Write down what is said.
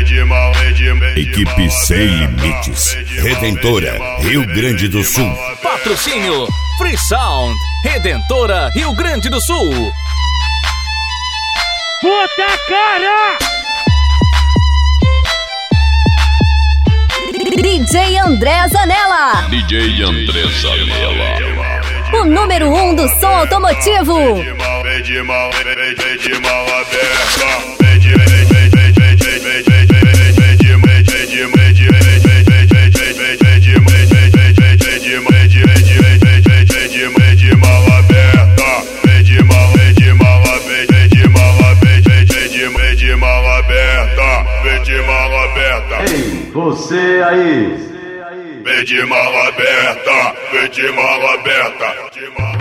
Equipe Sem Limites, Redentora, Rio Grande do Sul. Patrocínio Free Sound, Redentora, Rio Grande do Sul. Puta cara! DJ André Zanella. DJ André Zanella. O número 1 do som automotivo. Ei, você aí! Vem de mala aberta, vem de mala aberta.